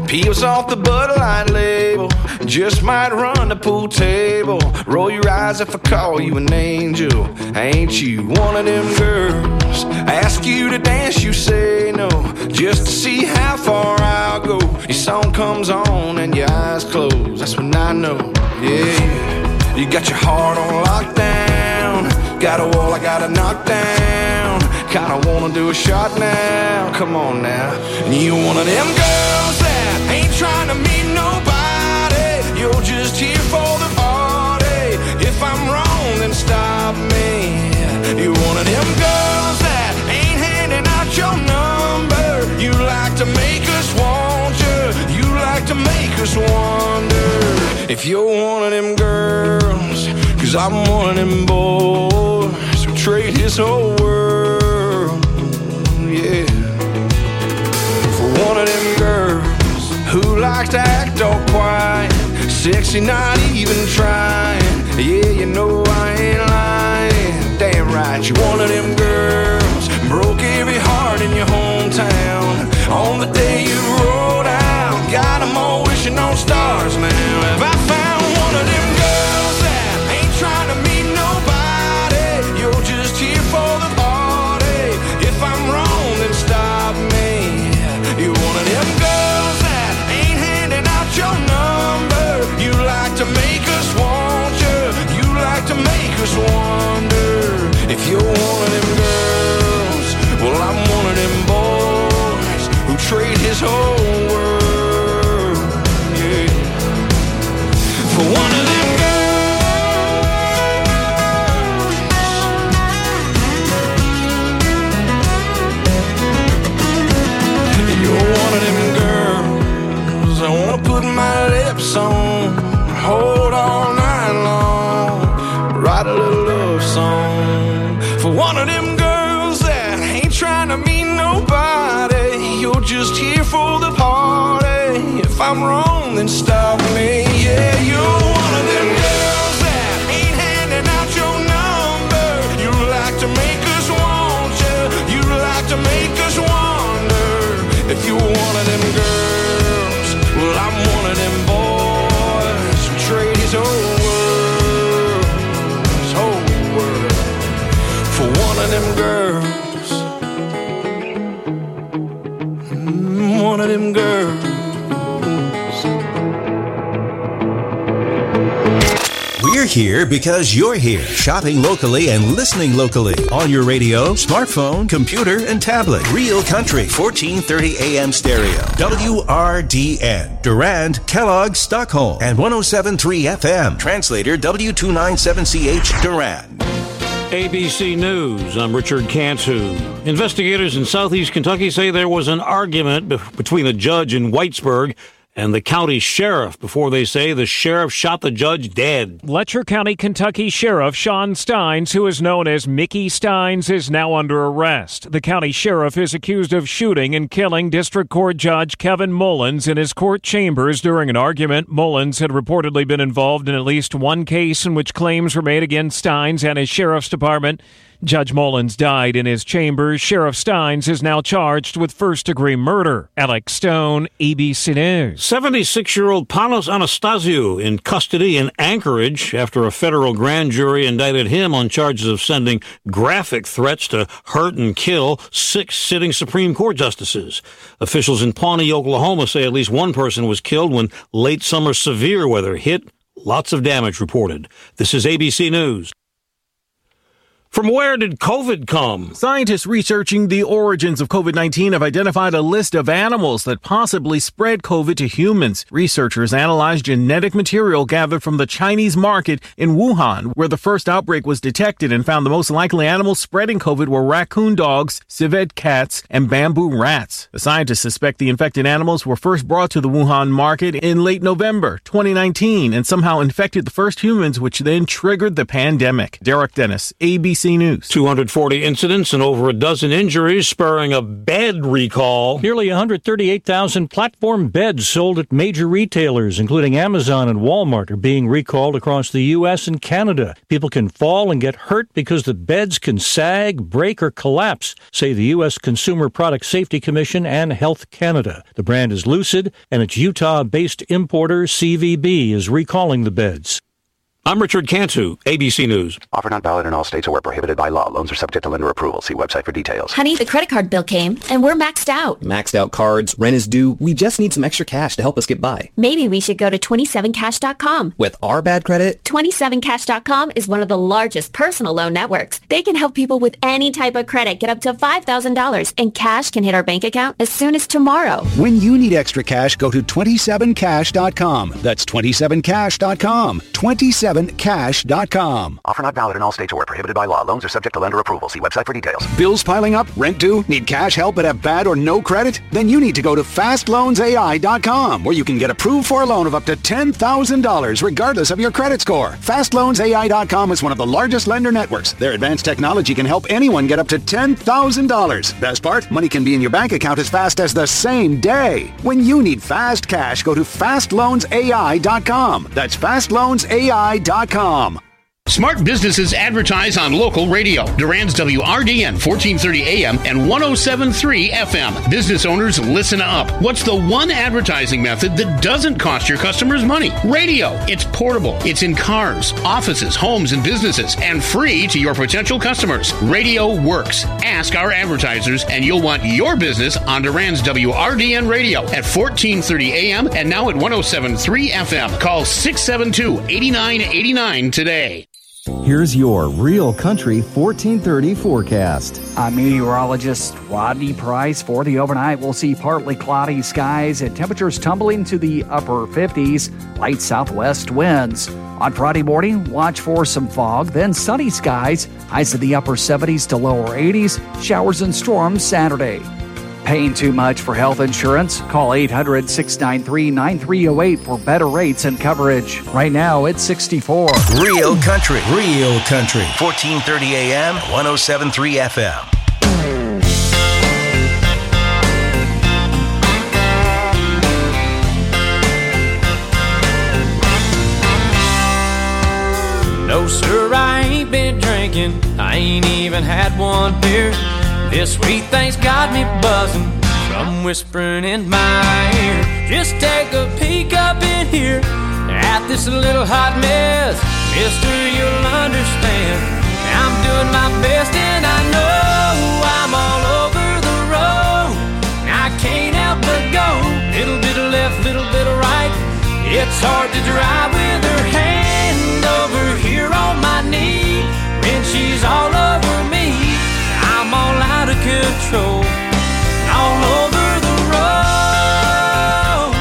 Peels off the Bud Light label, just might run the pool table. Roll your eyes if I call you an angel. Ain't you one of them girls? Ask you to dance, you say no, just to see how far I'll go. Your song comes on and your eyes close, that's when I know, yeah. You got your heart on lockdown, got a wall I gotta knock down. Kinda wanna do a shot now, come on now. And you one of them girls that ain't trying to meet nobody, you're just here for the party. If I'm wrong, then stop me. You're one of them girls that ain't handing out your number. You like to make us want you, you like to make us wonder if you're one of them girls. Cause I'm one of them boys who trade his whole world, yeah, for one of them girls who likes to act all quiet, sexy, not even trying. Yeah, you know I ain't lying. Damn right, you're one of them girls broke every heart in your hometown on the day you rolled out. Got them all wishing on stars now. Have I found one of them girls that ain't trying to meet nobody? You're just here for the party. If I'm wrong, then stop me. You're one of them girls that ain't handing out your number. You like to make us want you, you like to make us wonder if you're one of them girls. Well, I'm one of them boys who trade his whole world, yeah, for one of them girls. You're one of them girls I wanna put my lips on, hold all night long, write a little love song for one of them girls that ain't trying to meet nobody. You're just here for the party. If I'm wrong, then stop me. Yeah, you're one of them girls that ain't handing out your number. You like to make us want you, you like to make us wonder if you're one of them girls. Well, I'm one of them boys who trade his whole world for one of them girls. One of them girls. We're here because you're here, shopping locally and listening locally on your radio, smartphone, computer, and tablet. Real Country, 1430 AM stereo. WRDN, Durand, Kellogg, Stockholm, and 107.3 FM. Translator W297CH, Durand. ABC News, I'm Richard Cantu. Investigators in southeast Kentucky say there was an argument between a judge in Whitesburg and the county sheriff before they say the sheriff shot the judge dead. Letcher County, Kentucky Sheriff Sean Steins, who is known as Mickey Steins, is now under arrest. The county sheriff is accused of shooting and killing District Court Judge Kevin Mullins in his court chambers during an argument. Mullins had reportedly been involved in at least one case in which claims were made against Steins and his sheriff's department. Judge Mullins died in his chambers. Sheriff Steins is now charged with first-degree murder. Alex Stone, ABC News. 76-year-old Panos Anastasiou in custody in Anchorage after a federal grand jury indicted him on charges of sending graphic threats to hurt and kill 6 sitting Supreme Court justices. Officials in Pawnee, Oklahoma say at least one person was killed when late summer severe weather hit. Lots of damage reported. This is ABC News. From where did COVID come? Scientists researching the origins of COVID-19 have identified a list of animals that possibly spread COVID to humans. Researchers analyzed genetic material gathered from the Chinese market in Wuhan, where the first outbreak was detected, and found the most likely animals spreading COVID were raccoon dogs, civet cats, and bamboo rats. The scientists suspect the infected animals were first brought to the Wuhan market in late November 2019 and somehow infected the first humans, which then triggered the pandemic. Derek Dennis, ABC ABC News. 240 incidents and over a dozen injuries spurring a bed recall. Nearly 138,000 platform beds sold at major retailers, including Amazon and Walmart, are being recalled across the U.S. and Canada. People can fall and get hurt because the beds can sag, break, or collapse, say the U.S. Consumer Product Safety Commission and Health Canada. The brand is Lucid, and its Utah-based importer CVB is recalling the beds. I'm Richard Cantu, ABC News. Offer not valid in all states or where prohibited by law. Loans are subject to lender approval. See website for details. Honey, the credit card bill came, and we're maxed out. Maxed out cards, rent is due. We just need some extra cash to help us get by. Maybe we should go to 27cash.com. With our bad credit? 27cash.com is one of the largest personal loan networks. They can help people with any type of credit get up to $5,000, and cash can hit our bank account as soon as tomorrow. When you need extra cash, go to 27cash.com. That's 27cash.com. 27cash.com. Offer not valid in all states or where prohibited by law. Loans are subject to lender approval. See website for details. Bills piling up? Rent due? Need cash help but have bad or no credit? Then you need to go to FastLoansAI.com, where you can get approved for a loan of up to $10,000 regardless of your credit score. FastLoansAI.com is one of the largest lender networks. Their advanced technology can help anyone get up to $10,000. Best part? Money can be in your bank account as fast as the same day. When you need fast cash, go to FastLoansAI.com. That's FastLoansAI.com. Smart businesses advertise on local radio. Durand's WRDN 1430 AM and 107.3 FM. Business owners, listen up. What's the one advertising method that doesn't cost your customers money? Radio. It's portable. It's in cars, offices, homes, and businesses, and free to your potential customers. Radio works. Ask our advertisers, and you'll want your business on Durand's WRDN radio at 1430 AM and now at 107.3 FM. Call 672-8989 today. Here's your Real Country 1430 forecast. I'm meteorologist Rodney Price. For the overnight, we'll see partly cloudy skies and temperatures tumbling to the upper 50s, light southwest winds. On Friday morning, watch for some fog, then sunny skies, highs in the upper 70s to lower 80s, showers and storms Saturday. Paying too much for health insurance? Call 800-693-9308 for better rates and coverage. Right now, it's 64. Real Country. 1430 AM, 107.3 FM. No, sir, I ain't been drinking. I ain't even had one beer. This sweet thing's got me buzzing from whispering in my ear. Just take a peek up in here at this little hot mess. Mister, you'll understand. I'm doing my best and I know I'm all over the road. I can't help but go. Little bit of left, little bit of right. It's hard to drive with her hand over here on my knee. When she's all over me, I'm all out of control, all over the road.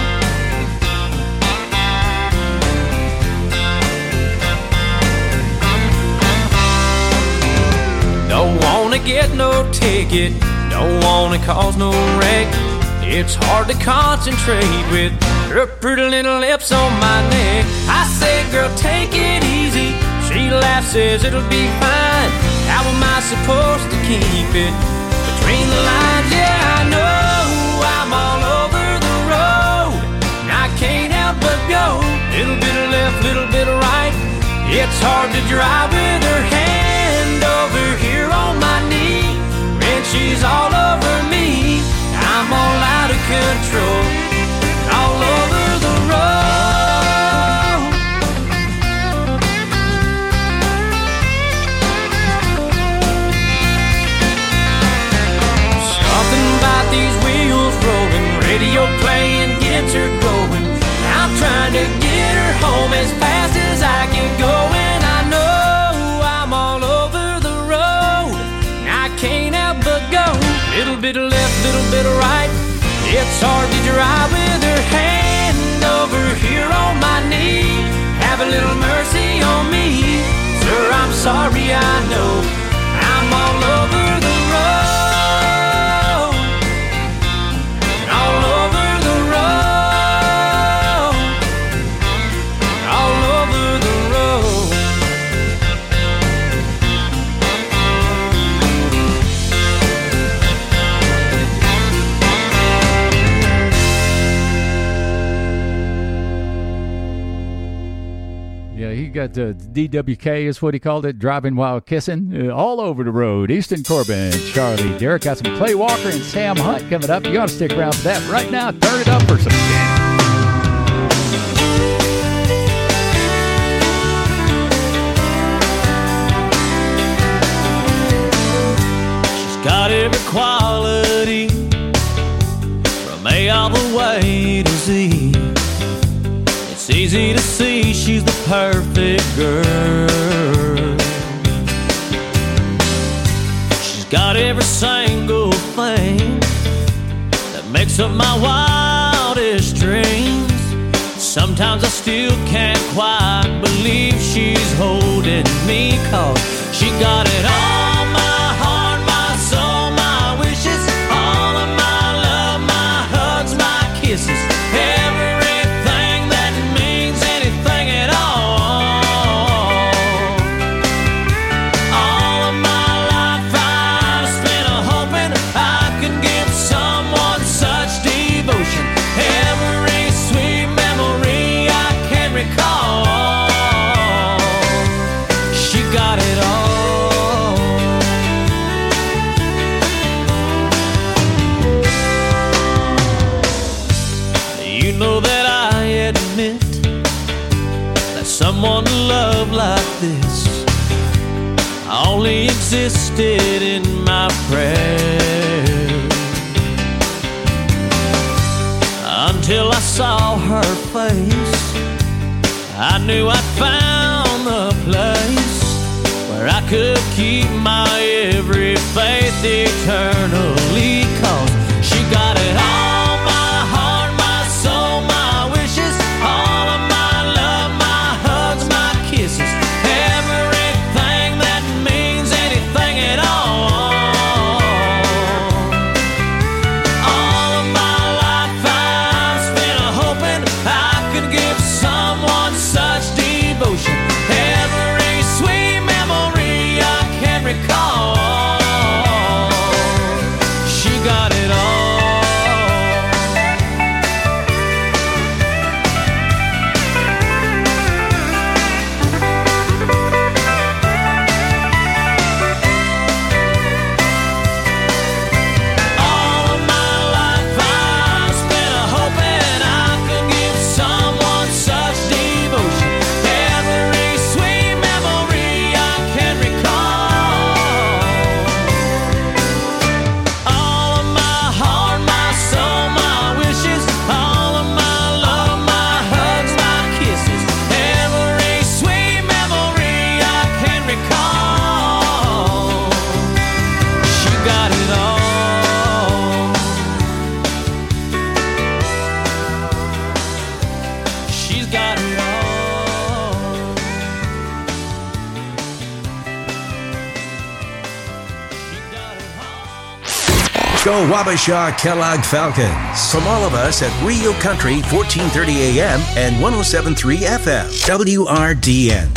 Don't wanna get no ticket, don't wanna cause no wreck. It's hard to concentrate with her pretty little lips on my neck. I say, girl, take it easy. She laughs, says it'll be fine. How am I supposed to keep it between the lines? Yeah, I know I'm all over the road, and I can't help but go. Little bit of left, little bit of right. It's hard to drive with her hand over here on my knee. When she's all over me, I'm all out of control, all over the road. These wheels rolling, radio playing gets her going. I'm trying to get her home as fast as I can go, and I know I'm all over the road. I can't help but go. Little bit of left, little bit of right. It's hard to drive with her hand over here on my knee. Have a little mercy on me, sir, I'm sorry, I know I'm all over the road. Yeah, he got DWK is what he called it, driving while kissing, all over the road. Easton Corbin, Charlie Derrick, got some Clay Walker and Sam Hunt coming up. You ought to stick around for that. Right now, turn it up for some shit. Got every quality from A all the way to Z. It's easy to see she's the perfect girl. She's got every single thing that makes up my wildest dreams. Sometimes I still can't quite believe she's holding me, 'cause she got it all. Everything that means anything at all. All of my life I've spent hoping I could give someone such devotion. Every sweet memory I can recall. She got it all. Know that I admit that someone to love like this only existed in my prayers, until I saw her face. I knew I'd found the place where I could keep my every faith eternally, 'cause she got it all. Go Wabasha Kellogg Falcons. From all of us at Rio Country, 1430 AM and 107.3 FM. WRDN.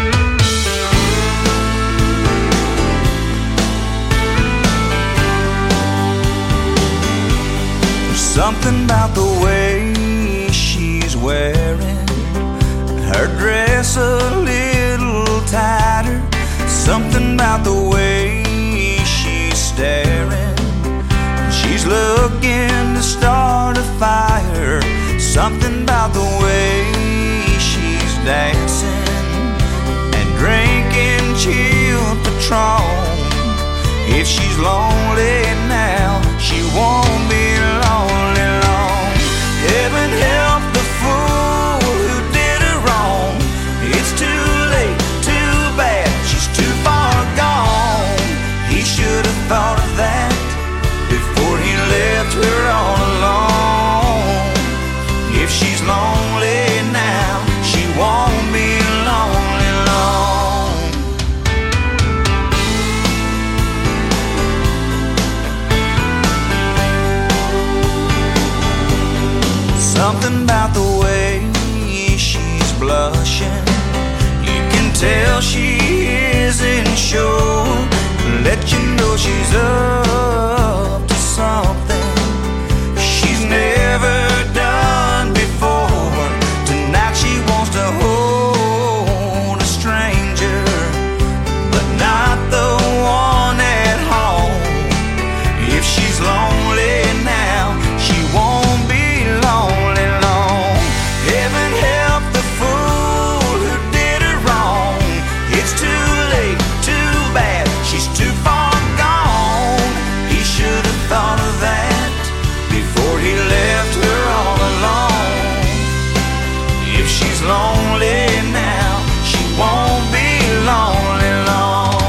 Something about the way she's wearing her dress a little tighter. Something about the way she's staring. She's looking to start a fire. Something about the way she's dancing and drinking chilled Patron. If she's lonely now, she won't be lonely long. Heaven help the fool who did her wrong. It's too late, too bad, she's too far gone. He should have thought of that before he left her all alone. If she's lonely now, she won't be lonely long. lonely now, she won't be lonely long.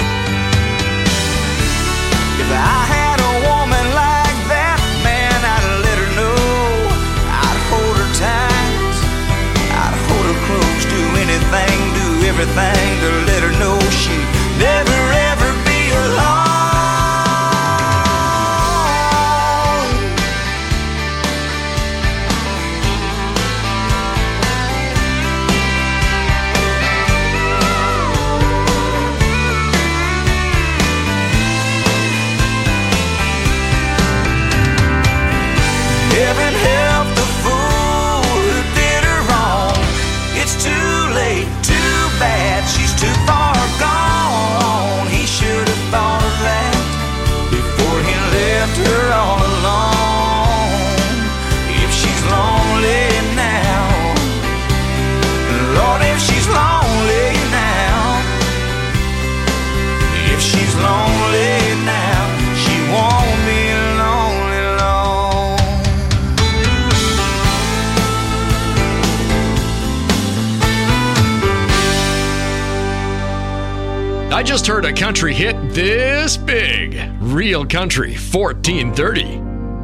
If I had a woman like that, man, I'd let her know. I'd hold her tight, I'd hold her close, do anything, do everything to let her know she'd never ever be alone. Heaven help the fool who did her wrong. It's too late, too bad, she's too far gone. He should have thought of that before he left her all alone. If she's lonely now, Lord, if she's lonely now, if she's lonely now, she won't be lonely long. I just heard a country hit this big. Real Country 1430.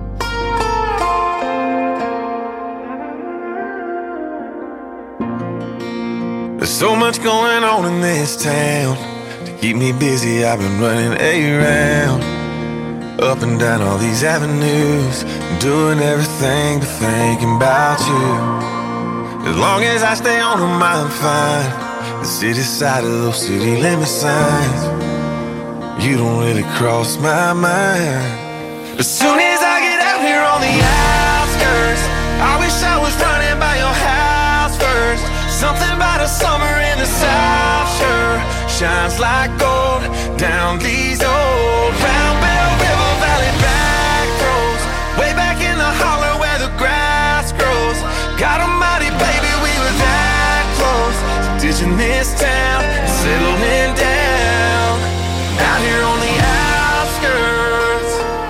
There's so much going on in this town. To keep me busy, I've been running around, up and down all these avenues, doing everything but thinking about you. As long as I stay on them, I'm fine. The city side of those city limit signs, you don't really cross my mind. As soon as I get out here on the outskirts, I wish I was running by your house first. Something about a summer in the South sure shines like gold down these old Round Bell River Valley back roads, way back in the holler where the grass grows. God almighty, baby, we were that close, ditching this town, settling down out here on the outskirts.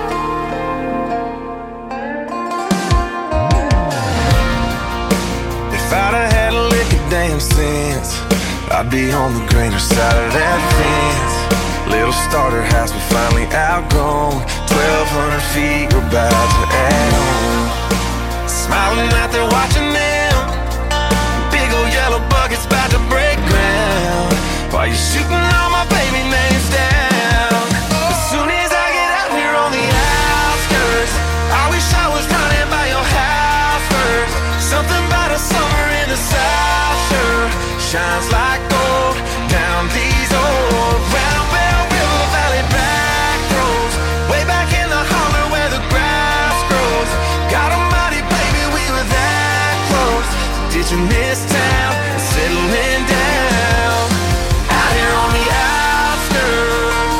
If I'd have had a lick of damn sense, I'd be on the greener side of that fence. Little starter house we finally outgrown, 1,200 feet we're about to add on. Smiling out there watching them, big old yellow buckets about to break ground, while you're shooting all my baby names down. As soon as I get out here on the outskirts, I wish I was running by your house first. Something about a summer in the South sure shines like gold down these old Round Bell River Valley back roads, way back in the holler where the grass grows. God almighty, baby, we were that close, ditching this town, settling down out here on the outskirts.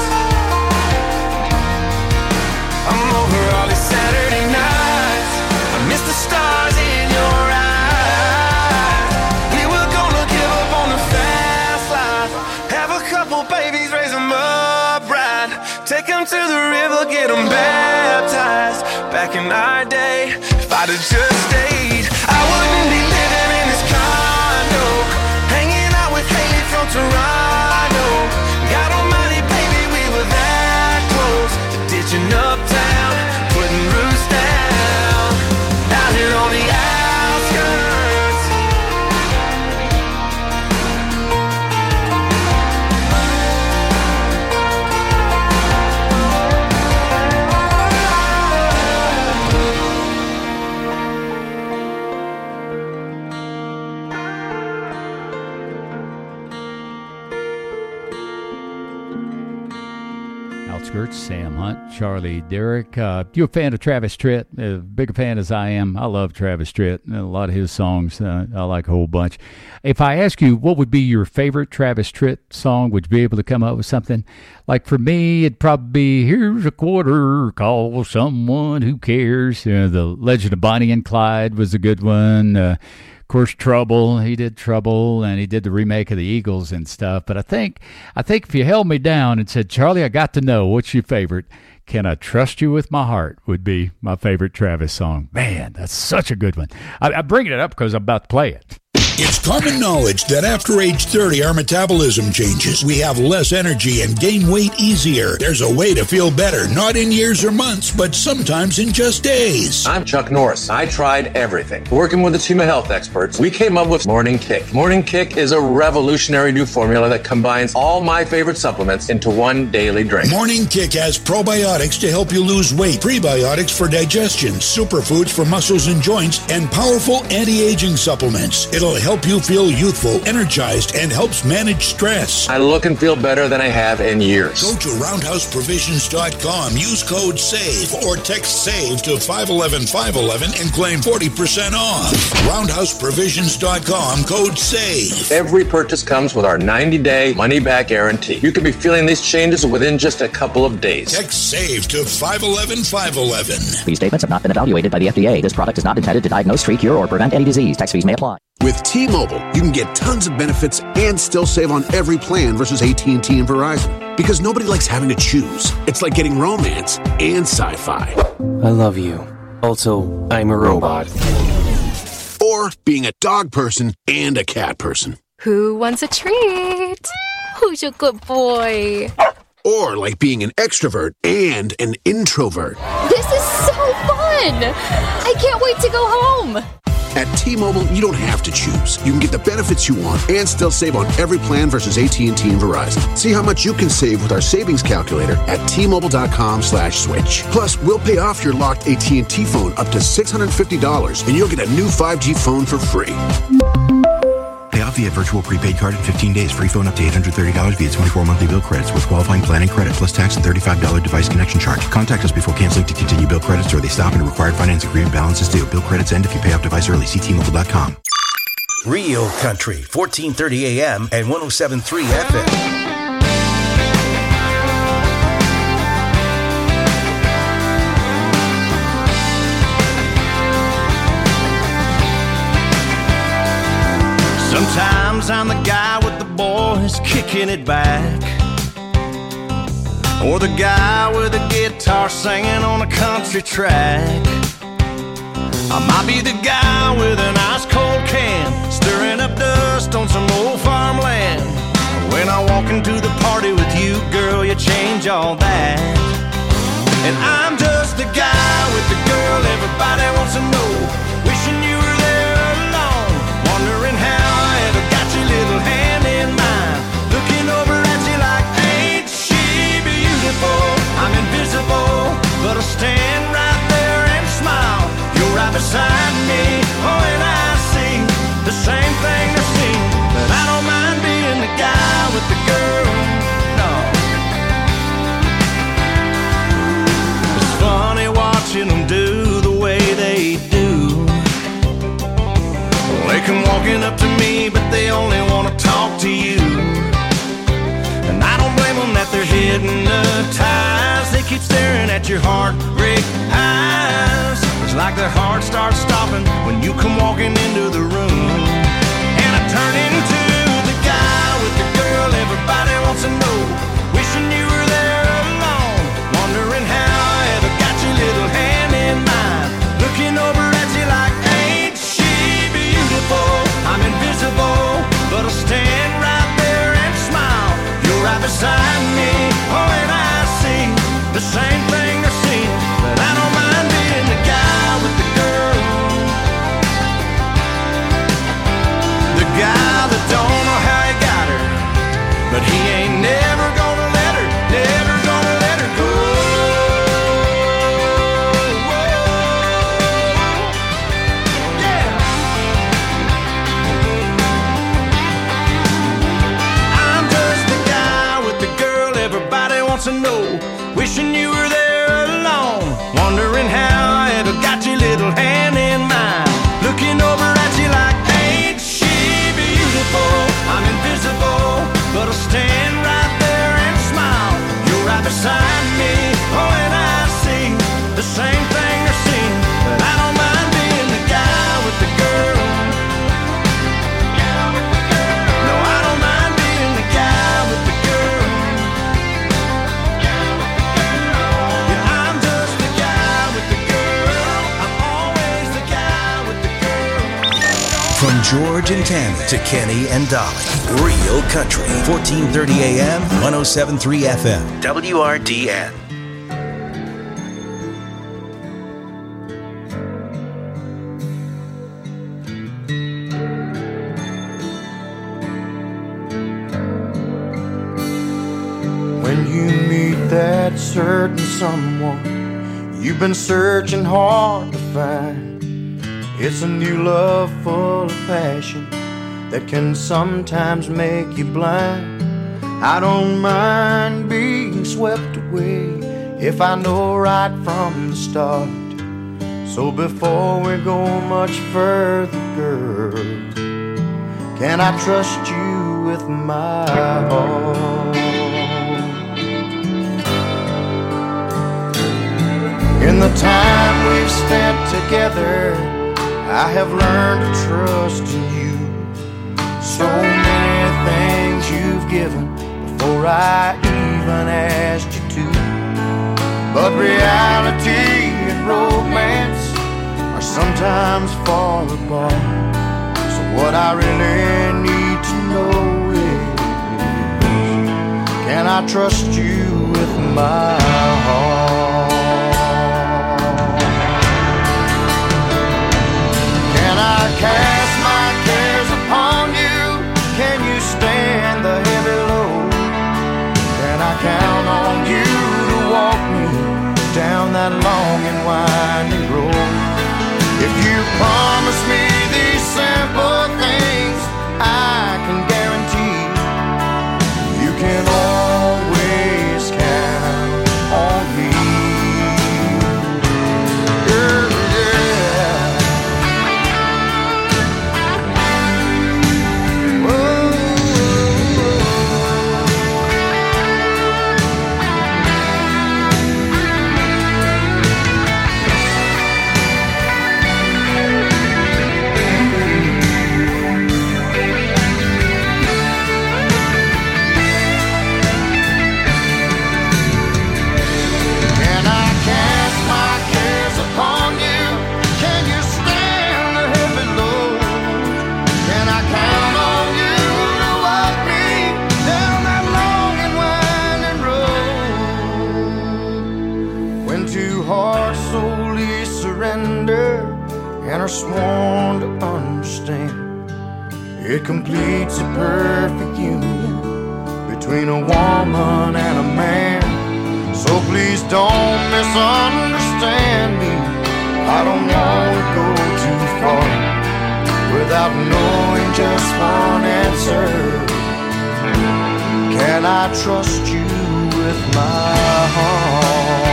I'm over all these Saturday nights, I miss the stars in your eyes. We were gonna give up on the fast life, have a couple babies, raise them up right, take them to the river, get them baptized. Back in our day, if I'd have just stayed, I wouldn't be living in this condo, hanging out with Haley from Toronto. God almighty, baby, we were that close to ditching uptown, putting roots down out here on the outskirts. Outskirts, Sam Hunt, Charlie Derrick. You a fan of Travis Tritt? As big a fan as I am. I love Travis Tritt. A lot of his songs I like a whole bunch. If I ask you what would be your favorite Travis Tritt song, would you be able to come up with something? Like for me, it'd probably be Here's a Quarter, Call Someone Who Cares. The Legend of Bonnie and Clyde was a good one. Of course, Trouble. He did Trouble, and he did the remake of the Eagles and stuff. But I think if you held me down and said, Charlie, I got to know, what's your favorite? Can I Trust You With My Heart would be my favorite Travis song. Man, that's such a good one. I bring it up because I'm about to play it. It's common knowledge that after age 30, our metabolism changes. We have less energy and gain weight easier. There's a way to feel better, not in years or months, but sometimes in just days. I'm Chuck Norris. I tried everything. Working with a team of health experts, we came up with Morning Kick. Morning Kick is a revolutionary new formula that combines all my favorite supplements into one daily drink. Morning Kick has probiotics to help you lose weight, prebiotics for digestion, superfoods for muscles and joints, and powerful anti-aging supplements. It'll help you feel youthful, energized, and helps manage stress. I look and feel better than I have in years. Go to roundhouseprovisions.com, use code SAVE, or text SAVE to 511-511 and claim 40% off. Roundhouseprovisions.com, code SAVE. Every purchase comes with our 90-day money-back guarantee. You can be feeling these changes within just a couple of days. Text SAVE to 511-511. These statements have not been evaluated by the FDA. This product is not intended to diagnose, treat, cure, or prevent any disease. Tax fees may apply. With T-Mobile, you can get tons of benefits and still save on every plan versus AT&T and Verizon. Because nobody likes having to choose. It's like getting romance and sci-fi. I love you. Also, I'm a robot. Or being a dog person and a cat person. Who wants a treat? Who's a good boy? Or like being an extrovert and an introvert. This is so fun! I can't wait to go home! At T-Mobile, you don't have to choose. You can get the benefits you want and still save on every plan versus AT&T and Verizon. See how much you can save with our savings calculator at T-Mobile.com/switch. Plus, we'll pay off your locked AT&T phone up to $650, and you'll get a new 5G phone for free. Pay off via virtual prepaid card in 15 days. Free phone up to $830 via 24 monthly bill credits with qualifying plan and credit, plus tax and $35 device connection charge. Contact us before canceling to continue bill credits, or they stop and a required finance agreement balance is due. Bill credits end if you pay off device early. See T-Mobile.com. Real Country, 1430 AM and 107.3 FM. Sometimes I'm the guy with the boys kicking it back, or the guy with a guitar singing on a country track. I might be the guy with an ice cold can stirring up dust on some old farmland. When I walk into the party with you, girl, you change all that. And I'm just the guy with the girl everybody wants to know, wishing you were there alone, wondering how little hand in mine, looking over at you like, ain't she beautiful? I'm invisible, but I stand right there and smile. You're right beside me, oh, and I see the same thing they see. But I don't mind being the guy with the girl, no. It's funny watching them do the way they do. They come walking up to me, but they only want to talk to you. And I don't blame them that they're hypnotized. They keep staring at your heartbreak eyes. It's like their heart starts stopping when you come walking into the room. And I turn into the guy with the girl everybody wants to know, wishing you were there alone, wondering how I ever got your little hand in mine, looking over at you like, ain't she beautiful? I'm invisible, but I'll stand right there and smile. You're right beside me, oh, and I see the same thing they're seeing. But I don't mind being the guy with the girl. George and Tammy to Kenny and Dolly. Real Country, 1430 AM, 107.3 FM, WRDN. When you meet that certain someone you've been searching hard to find, it's a new love full of passion that can sometimes make you blind. I don't mind being swept away if I know right from the start. So before we go much further, girl, can I trust you with my heart? In the time we've spent together, I have learned to trust in you. So many things you've given before I even asked you to. But reality and romance are sometimes far apart. So what I really need to know is, can I trust you with my heart? Can I cast my cares upon you? Can you stand the heavy load? Can I count on you to walk me down that long and winding road? If you promise me these simple things, I can guarantee you can always count on me. And are sworn to understand, it completes a perfect union between a woman and a man. So please don't misunderstand me. I don't want to go too far without knowing just one answer. Can I trust you with my heart?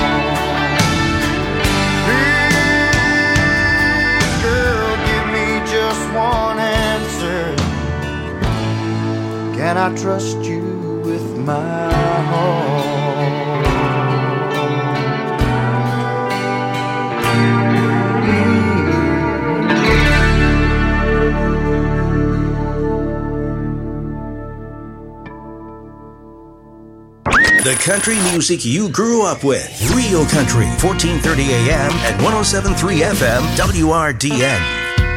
One answer. Can I trust you with my heart? The country music you grew up with. Real Country, 1430 AM and 107.3 FM, WRDN.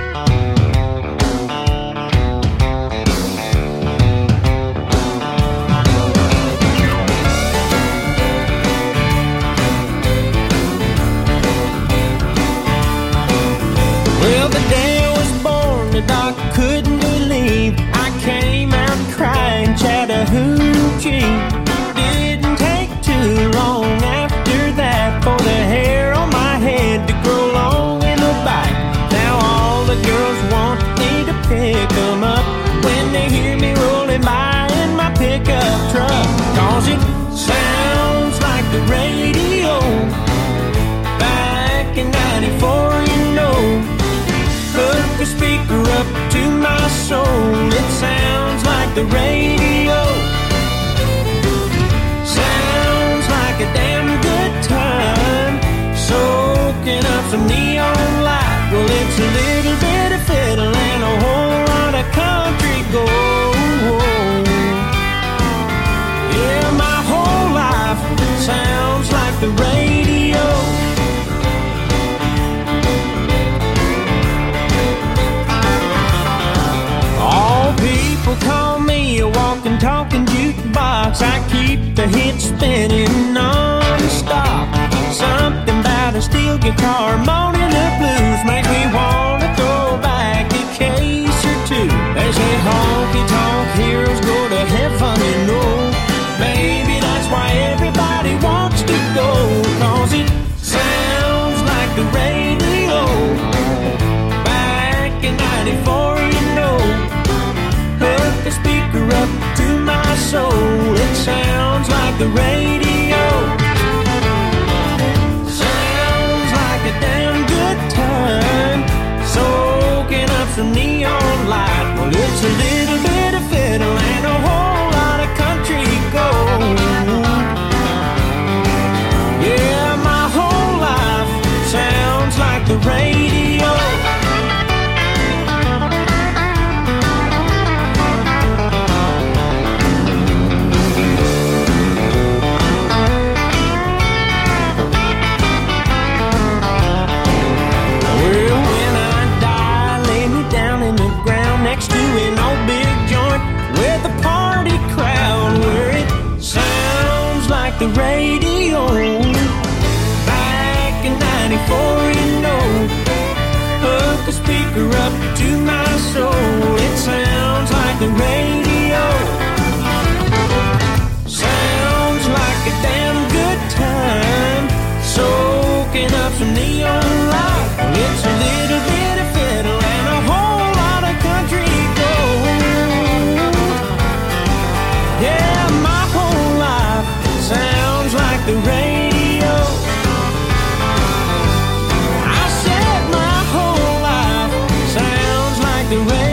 Well, the day I was born, the doc couldn't believe I came out crying Chattahoochee. Didn't take too long after that for the hair on my head to grow long in a bite. Now all the girls want me to pick them up when they hear me rolling by in my pickup truck. 'Cause it sounds like the radio back in 94, you know. Hook a speaker up to my soul. It sounds like the radio. Sounds like a damn good time. Soaking up some neon light. Well, it's a little bit of fiddle and a whole lot of country gold. Yeah, my whole life sounds like the radio. guitar moaning the blues makes me wanna throw back a case or two. They say honky-tonk heroes go to heaven, you know. Maybe that's why everybody wants to go, 'cause it sounds like the radio back in 94, you know. Hook the speaker up to my soul. It sounds like the radio. Sounds like a damn good time, soaking up some neon light. Well, it's a little bit of fiddle and a whole lot of country gold. Yeah, my whole life sounds like the radio. Well, when I die, lay me down in the ground next to an old big joint with a party crowd, where it sounds like the radio back in 94, you know. Hook the speaker up to my soul. It sounds like the radio. Sounds like a damn good time, soaking up some neon light. It's a little bit of fiddle and a whole lot of country gold. Yeah, my whole life sounds like the radio. I said my whole life sounds like the radio.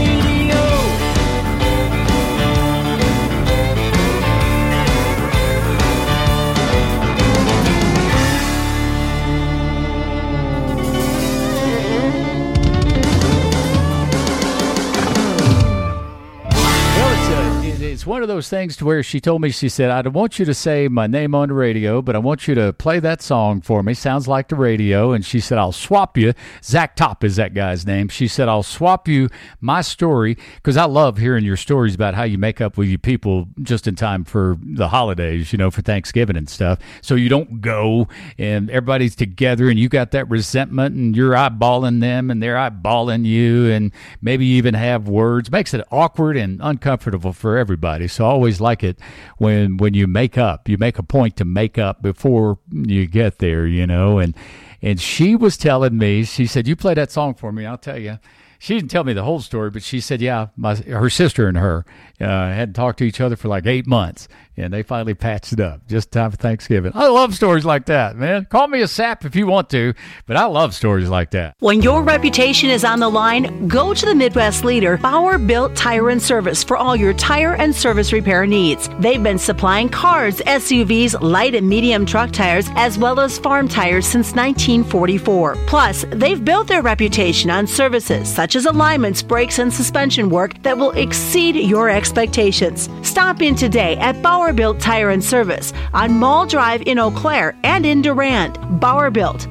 It's one of those things to where she told me, she said, I don't want you to say my name on the radio, but I want you to play that song for me. Sounds like the radio. And she said, I'll swap you. Zach Top is that guy's name. She said, I'll swap you my story, because I love hearing your stories about how you make up with you people just in time for the holidays, you know, for Thanksgiving and stuff. So you don't go and everybody's together and you got that resentment and you're eyeballing them and they're eyeballing you, and maybe you even have words. Makes it awkward and uncomfortable for everybody. So I always like it when you make up. You make a point to make up before you get there, you know. And she was telling me, she said, you play that song for me, I'll tell you. She didn't tell me the whole story, but she said, yeah, her sister and her hadn't talked to each other for like 8 months, and they finally patched it up just in time for Thanksgiving. I love stories like that, man. Call me a sap if you want to, but I love stories like that. When your reputation is on the line, go to the Midwest leader, Bauer Built Tire and Service, for all your tire and service repair needs. They've been supplying cars, SUVs, light and medium truck tires, as well as farm tires since 1944. Plus, they've built their reputation on services such as alignments, brakes, and suspension work that will exceed your expectations. Stop in today at Bauer Built Tire and Service on Mall Drive in Eau Claire and in Durand. Bauer Built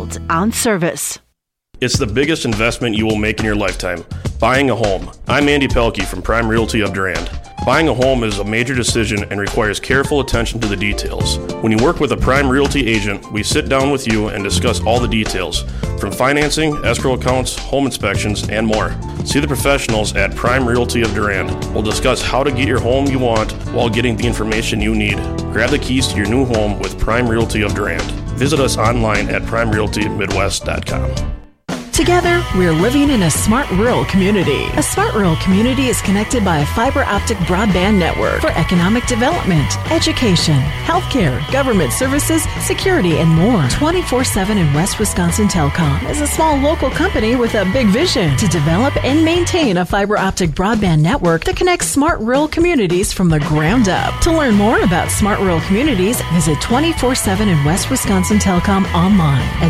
on service. It's the biggest investment you will make in your lifetime, buying a home. I'm Andy Pelkey from Prime Realty of Durand. Buying a home is a major decision and requires careful attention to the details. When you work with a Prime Realty agent, we sit down with you and discuss all the details, from financing, escrow accounts, home inspections, and more. See the professionals at Prime Realty of Durand. We'll discuss how to get your home you want while getting the information you need. Grab the keys to your new home with Prime Realty of Durand. Visit us online at primerealtymidwest.com. Together, we're living in a smart rural community. A smart rural community is connected by a fiber optic broadband network for economic development, education, healthcare, government services, security, and more. 24/7 in West Wisconsin Telecom is a small local company with a big vision to develop and maintain a fiber optic broadband network that connects smart rural communities from the ground up. To learn more about smart rural communities, visit 24/7 in West Wisconsin Telecom online at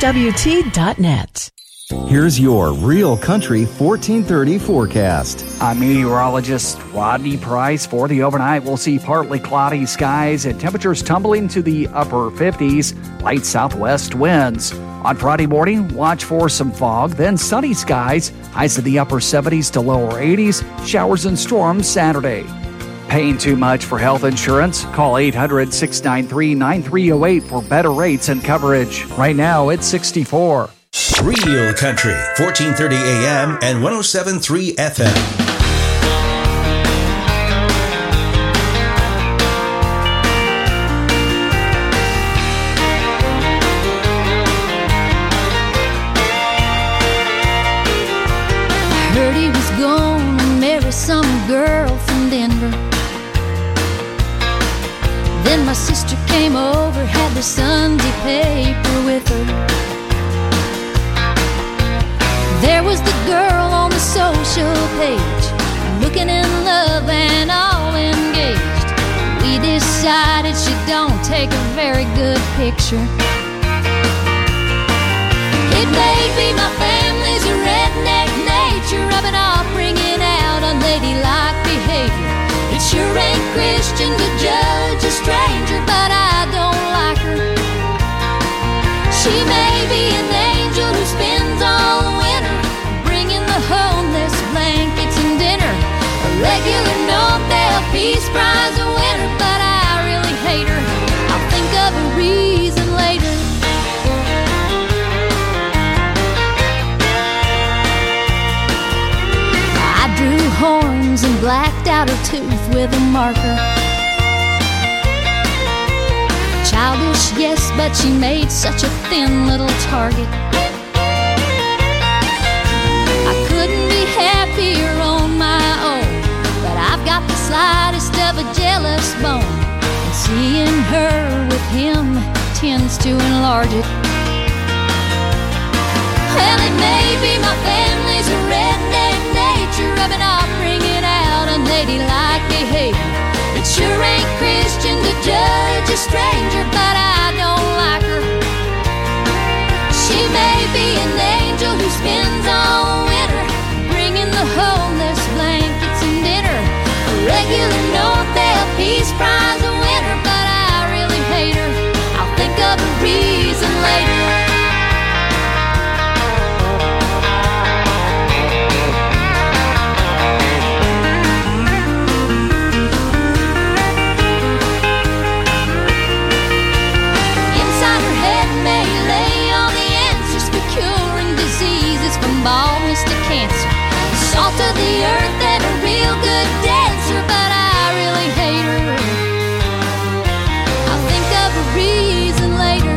wwt.net. Here's your Real Country 1430 forecast. I'm meteorologist Rodney Price. For the overnight, we'll see partly cloudy skies and temperatures tumbling to the upper 50s, light southwest winds. On Friday morning, watch for some fog, then sunny skies, highs in the upper 70s to lower 80s, showers and storms Saturday. Paying too much for health insurance? Call 800-693-9308 for better rates and coverage. Right now, it's $64. Real Country, 1430 AM and 107.3 FM. Heard he was gonna marry some girl from Denver. Then my sister came over, had the Sunday paper with her. There was the girl on the social page, looking in love and all engaged. We decided she don't take a very good picture. It may be my family's a redneck nature, rubbing off, bringing out unladylike behavior. It sure ain't Christian to judge a stranger, but I don't like her. She may be an angel who spends all the winter bringing the homeless blankets and dinner. A regular Nobel Peace Prize winner, but I really hate her. I'll think of a reason later. Drew horns and blacked out her tooth with a marker. Childish, yes, but she made such a thin little target. I couldn't be happier on my own, but I've got the slightest of a jealous bone, and seeing her with him tends to enlarge it. Well, it may be my family's a redneck nature, rubbing off, bringing out unladylike behavior. It sure ain't Christian to judge a stranger, but I don't like her. She may be an angel who spends all winter bringing the homeless blankets and dinner. A regular Nobel Peace Prize winner, but I really hate her. I'll think of a reason later. Baldness to cancer, salt of the earth and a real good dancer, but I really hate her. I'll think of a reason later.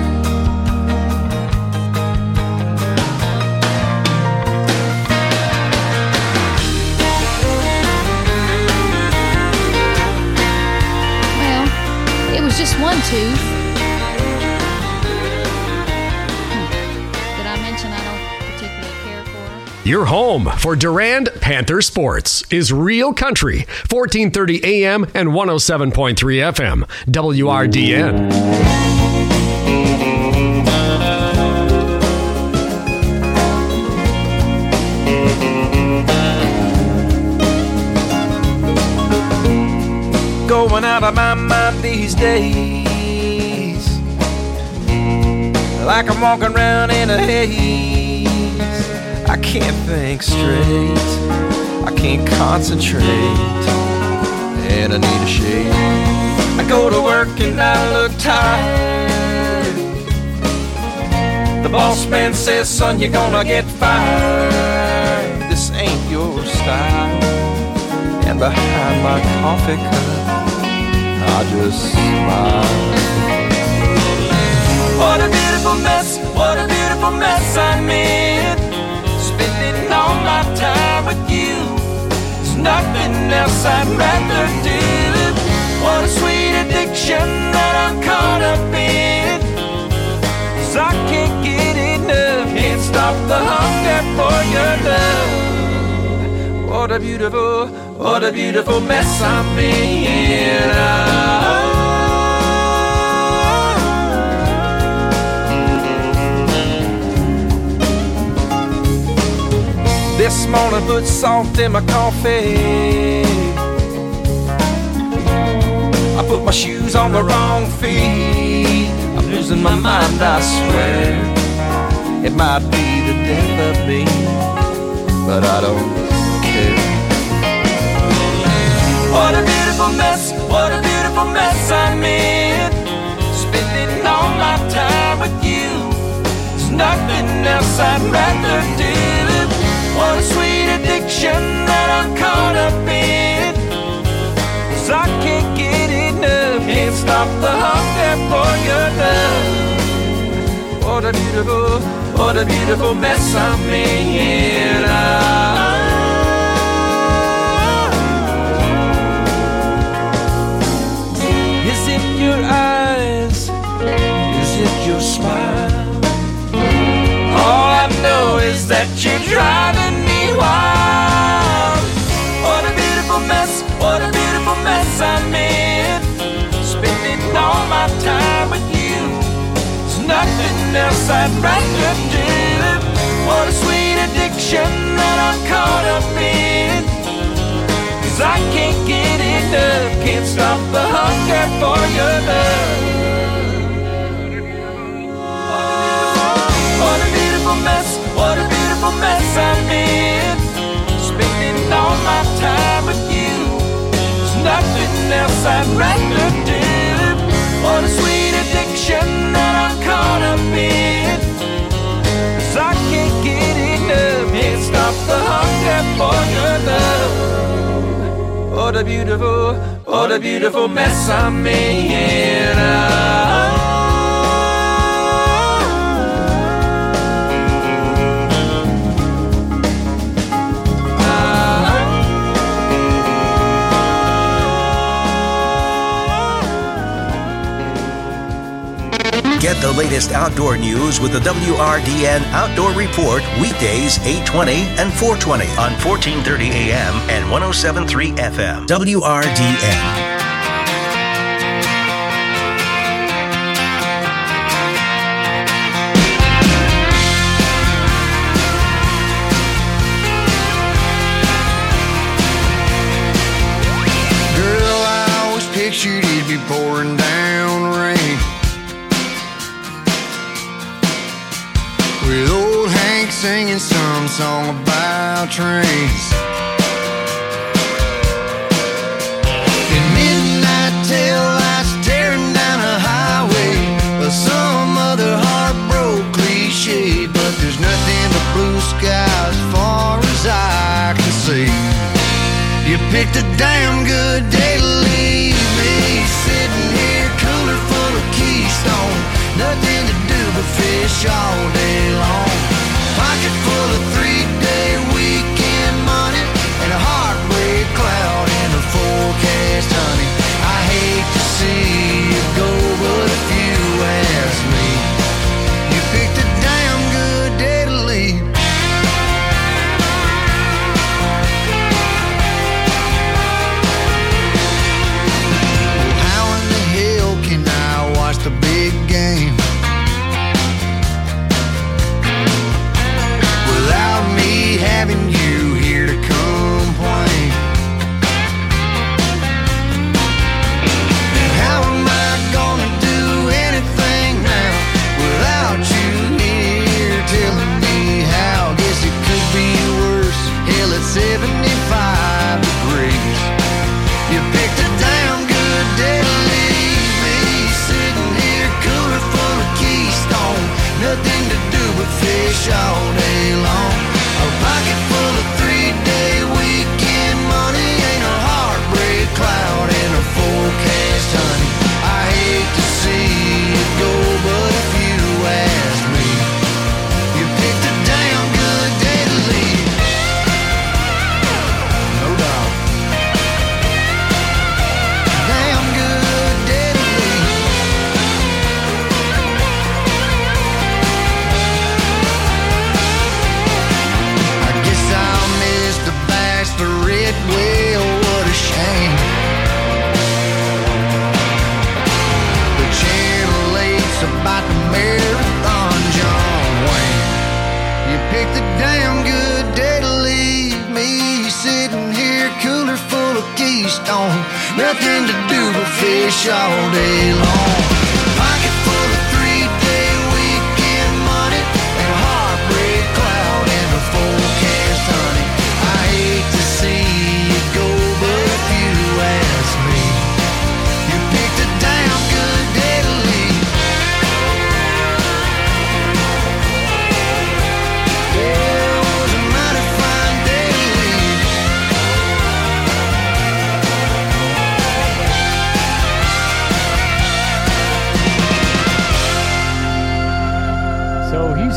Well, it was just one tooth. Did I mention I don't particularly care for her? Your home for Durand Panther Sports is Real Country, 1430 AM and 107.3 FM, WRDN. Going out of my mind these days, like I'm walking around in a haze. I can't think straight, I can't concentrate, and I need a shade. I go to work and I look tired. The boss man says, son, you're gonna get fired. This ain't your style. And behind my coffee cup, I just smile. What a beautiful mess, what a beautiful mess I'm in. Spending all my time with you, there's nothing else I'd rather do. What a sweet addiction that I'm caught up in, 'cause I can't get enough, can't stop the hunger for your love. What a beautiful mess I'm in. This morning put salt in my coffee. I put my shoes on the wrong feet. I'm losing my mind, I swear. It might be the death of me, but I don't care. What a beautiful beautiful mess, what a beautiful mess I'm in. Spending all my time with you, there's nothing else I'd rather do. What a sweet addiction that I'm caught up in, 'cause I can't get enough, can't stop the hunger for your love. What a beautiful mess I'm in. Is it your eyes? Is it your smile? All I know is that you're driving me wild. What a beautiful mess, what a beautiful mess I'm in. Spending all my time with you, there's nothing else I'd rather do. What a sweet addiction that I'm caught up in, 'cause I can't get enough, can't stop the hunger for your love. What a beautiful mess, what a beautiful mess I'm in. Spending all my time with you, there's nothing else I'd rather do. What a sweet addiction that I'm caught up in, 'cause I can't get enough, can't stop the hunger for your love. What a beautiful mess I'm in. Get the latest outdoor news with the WRDN Outdoor Report weekdays 8:20 and 4:20 on 1430 AM and 107.3 FM. WRDN. Girl, I always pictured it'd be pouring down rain, with old Hank singing some song about trains. In midnight tail lights tearing down a highway, or some other heartbroken cliche, but there's nothing but blue sky as far as I can see. You picked a damn good day to leave me, sitting here cooler full of Keystone, nothing to do but fish all day long. Pocket full of 3-day weekend money and a heartbreak cloud in the forecast, honey. I hate to see you go, but if you ask me, you picked a damn good day to leave. How in the hell can I watch the big game without me having you here to complain? And how am I gonna do anything now without you here telling me how? Guess it could be worse, hell it's 75 degrees. You picked a damn good day to leave me, sitting here cooler full of Keystone, nothing to do but fish all day long. A pocket full of 3-day weekend money, ain't a heartbreak cloud in a forecast, honey. I hate to see it go, but if you ask me, you picked a damn good day to leave. No doubt. Damn good day to leave. I guess I'll miss the bachelorette, well, what a shame. The Channel 8's about the marathon, John Wayne. You picked a damn good day to leave me, sitting here cooler full of Keystone, nothing to do but fish all day long. Pocket full of 3-day weekend money and a heartbreak cloud in the forecast, honey. I hate to see you go, but if you ask me,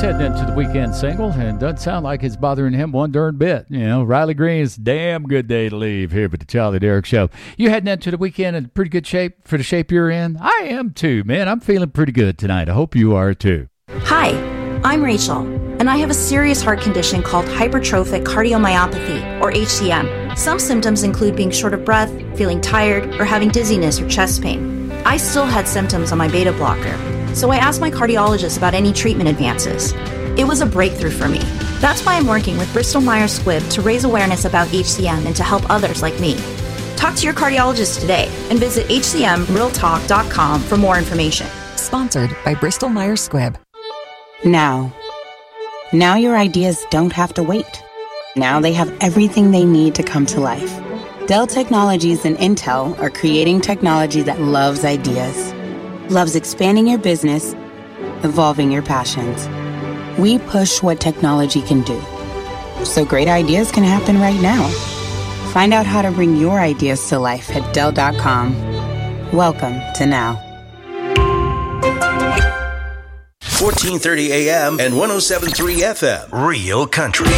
heading into the weekend single, and doesn't sound like it's bothering him one darn bit. You know, Riley Green's damn good day to leave here with the Charlie Derrick Show. You heading into the weekend in pretty good shape for the shape you're in? I am too, man. I'm feeling pretty good tonight. I hope you are too. Hi, I'm Rachel, and I have a serious heart condition called hypertrophic cardiomyopathy, or HCM. Some symptoms include being short of breath, feeling tired, or having dizziness or chest pain. I still had symptoms on my beta blocker, so I asked my cardiologist about any treatment advances. It was a breakthrough for me. That's why I'm working with Bristol Myers Squibb to raise awareness about HCM and to help others like me. Talk to your cardiologist today and visit hcmrealtalk.com for more information. Sponsored by Bristol Myers Squibb. Now your ideas don't have to wait. Now they have everything they need to come to life. Dell Technologies and Intel are creating technology that loves ideas, loves expanding your business, evolving your passions. We push what technology can do, so great ideas can happen right now. Find out how to bring your ideas to life at Dell.com. Welcome to Now. 1430 AM and 107.3 FM. Real Country.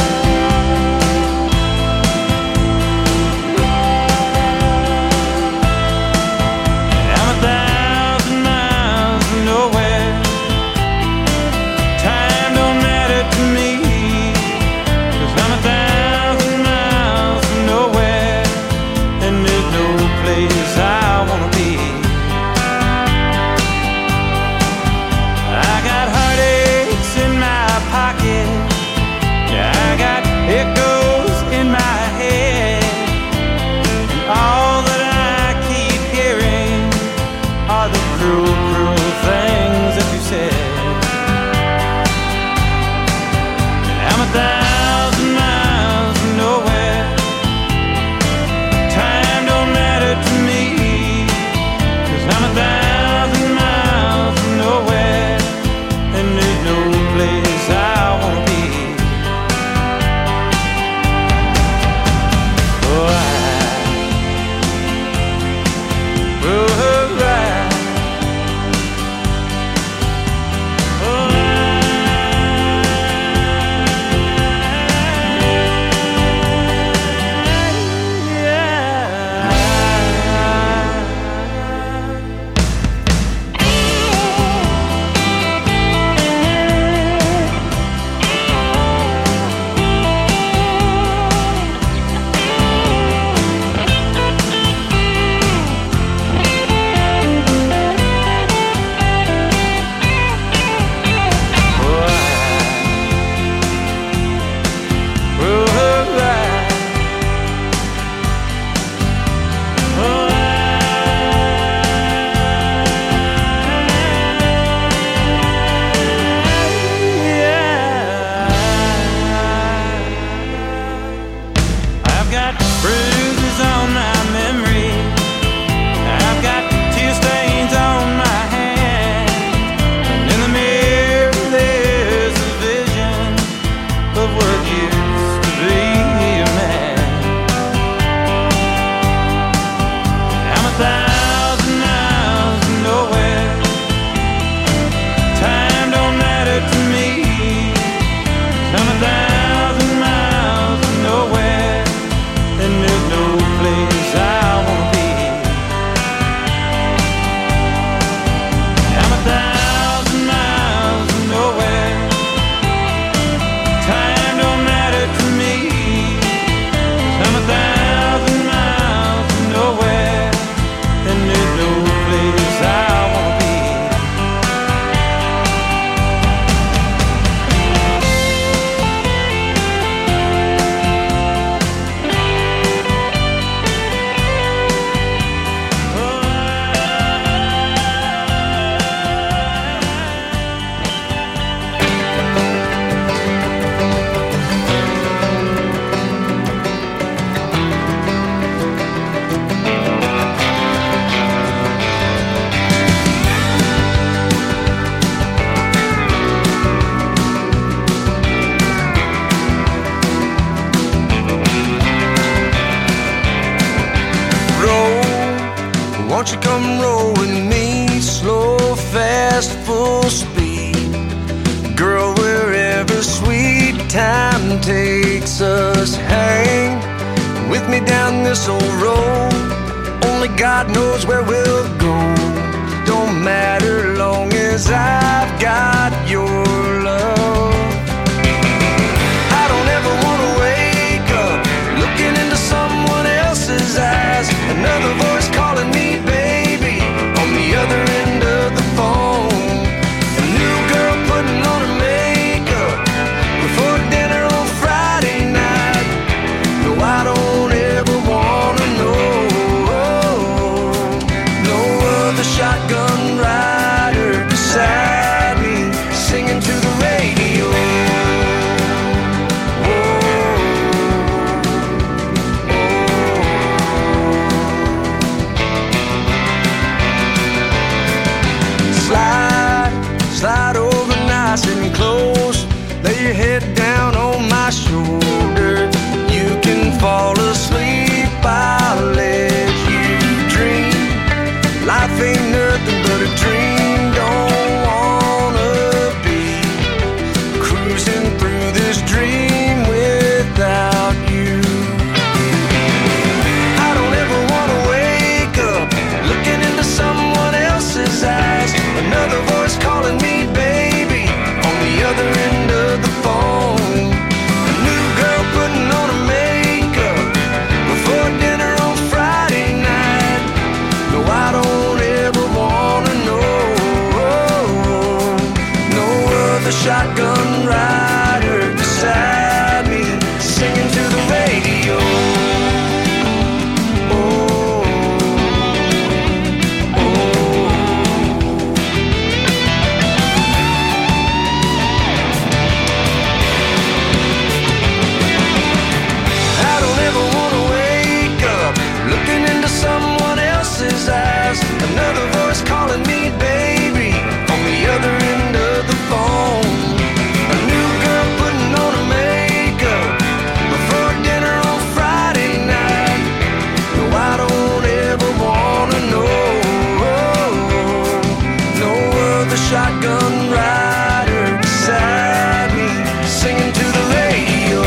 Won't you come roll with me, slow, fast, full speed, girl? time takes us, hang with me down this old road. Only God knows where we'll go. Don't matter long as I've got your love. I don't ever want to wake up looking into someone else's eyes. Another voice calling me baby on the other end of the phone. A new girl putting on her makeup before dinner on Friday night. No, I don't ever want to know. No other shotgun rider beside me singing to the radio. Slide over nice and close. Lay your head down on my shoulder. You can fall asleep, I'll let you dream. Life ain't nothing but a dream. Don't wanna be cruising through this dream without you. I don't ever wanna wake up looking into someone else's eyes. Another voice calling me baby on the other end of the phone. A new girl putting on her makeup before dinner on Friday night. No, I don't ever wanna know. No other shotgun rider beside me singing to the radio. Another voice calling me baby on the other end of the phone. A new girl putting on her makeup before dinner on Friday night. No, I don't ever wanna know. No other shotgun rider beside me singing to the radio.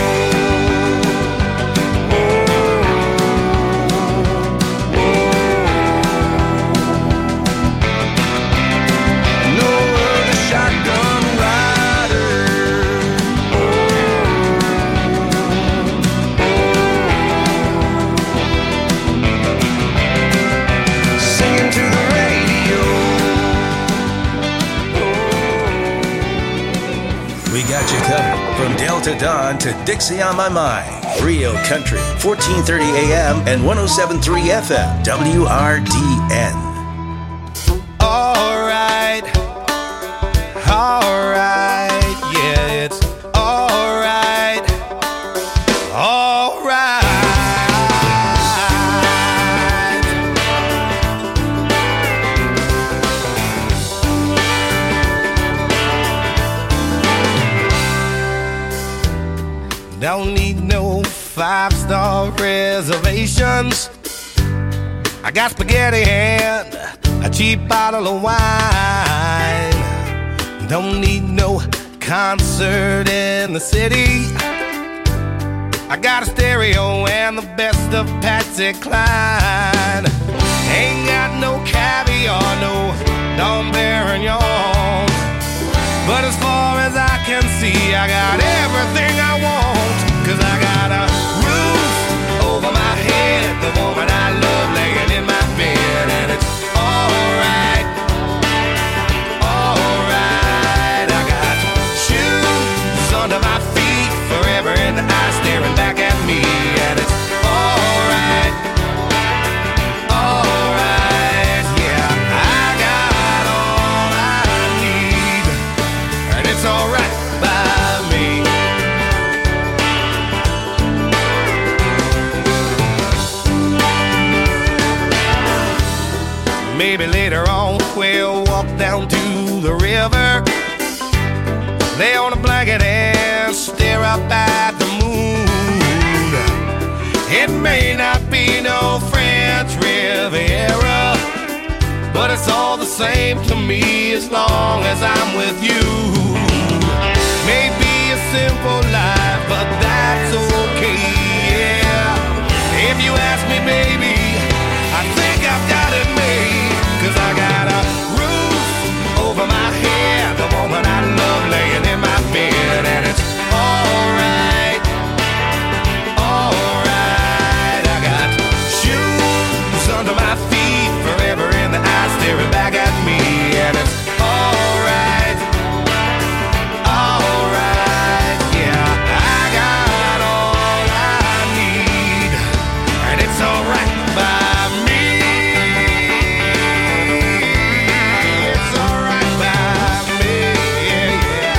Got you covered from Delta Dawn to Dixie on My Mind. Real Country, 1430 AM and 107.3 FM, WRDN. All right, yeah, it's all right, all right. Don't need no 5-star reservations. I got spaghetti and a cheap bottle of wine. Don't need no concert in the city. I got a stereo and the best of Patsy Cline. Ain't got no caviar, no Dom Perignon. But as far as I can see, I got everything I want. 'Cause I got a roof over my head, the woman I love laying in my bed. And it's alright, alright. I got shoes under my feet, forever in the eye staring back at me. And it's alright, alright. Yeah, I got all I need, and it's alright by me. Maybe later on we'll walk down to the river, lay on a blanket and stare up at the moon. It may not be no French Riviera, but it's all the same to me as long as I'm with you. Maybe a simple life, but that's okay, yeah. If you ask me, baby, I think I've got it made. 'Cause I got a roof over my head, the woman I love laying in my bed, and it's alright, alright. I got shoes under my feet, forever in the eyes staring back at me, and it's alright, alright, yeah. I got all I need, and it's alright by me. It's alright by me, yeah, yeah.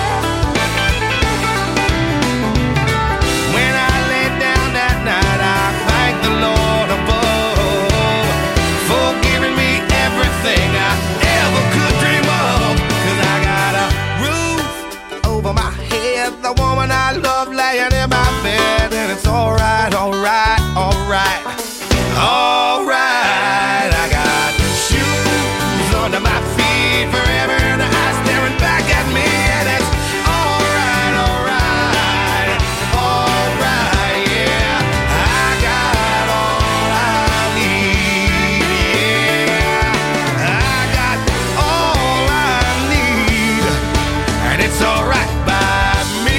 When I lay down that night, I thank the Lord above for giving me everything I ever could dream of. 'Cause I got a roof over my head, the woman I love laying in my bed, and it's alright, alright, alright, alright. I got shoes under my feet, forever in the eyes staring back at me, and it's alright, alright, alright, yeah. I got all I need, yeah. I got all I need, and it's alright by me.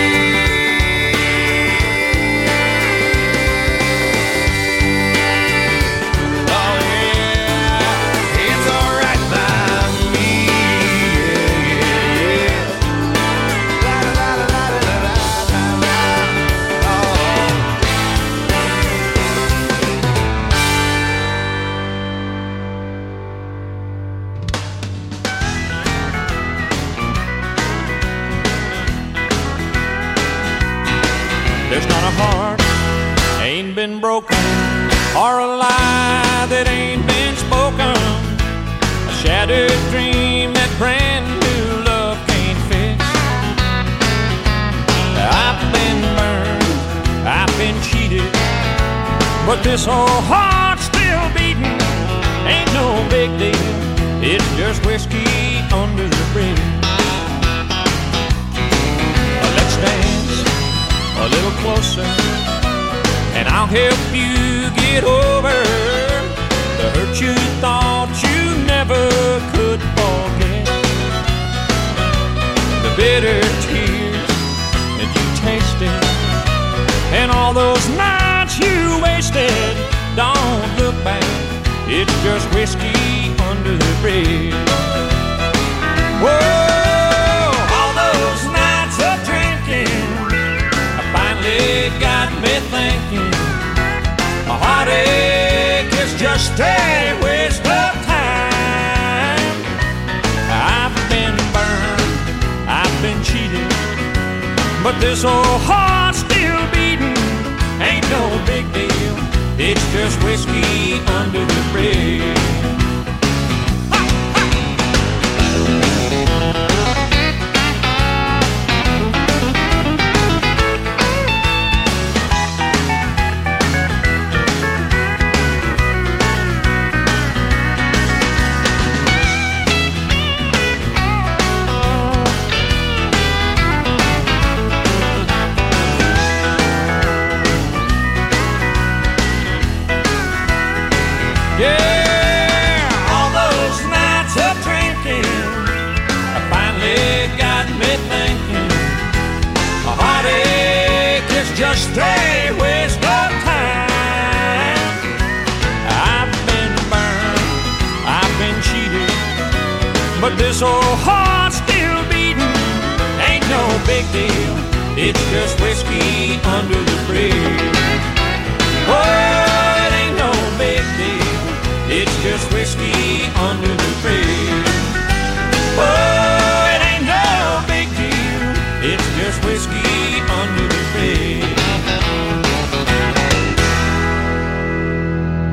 Oh yeah, it's alright by me, yeah, yeah, yeah. La la la la la la la la. Oh. There's not a heart ain't been broken, or a lie that ain't been spoken, a shattered dream that brand new love can't fix. I've been burned, I've been cheated, but this old heart's still beating. Ain't no big deal, it's just whiskey under the bridge. Let's dance a little closer, and I'll help you get over the hurt you thought you never could forget, the bitter tears that you tasted, and all those nights you wasted. Don't look back, it's just whiskey under the bridge. Whoa, all those nights of drinking finally got me thinking, a heartache is just a waste of time. I've been burned, I've been cheated, but this old heart's still beating. Ain't no big deal, it's just whiskey under the bridge. Yeah, all those nights of drinking finally got me thinking, a heartache is just a waste of time. I've been burned, I've been cheated, but this old heart's still beating. Ain't no big deal, it's just whiskey under the bridge. Oh, it ain't no big deal, it's just whiskey under the bridge. Oh, it ain't no big deal, it's just whiskey